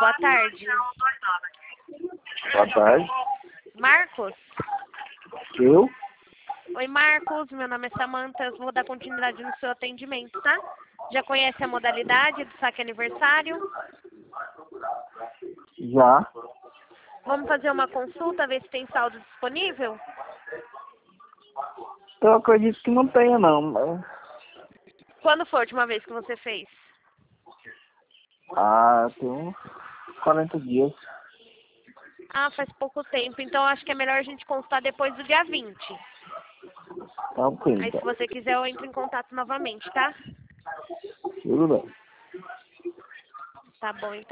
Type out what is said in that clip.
boa tarde. Boa tarde. Marcos? Eu? Oi, Marcos. Meu nome é Samanta. Eu vou dar continuidade no seu atendimento, tá? Já conhece a modalidade do saque aniversário? Já. Vamos fazer uma consulta, ver se tem saldo disponível? Eu acredito que não tenha, não. Mas... Quando foi a última vez que você fez? tem uns 40 dias. Ah, faz pouco tempo. Então, acho que é melhor a gente consultar depois do dia 20. Tá ok, Aí, se então. você quiser, eu entro em contato novamente, tá? Tudo bem. Tá bom, então.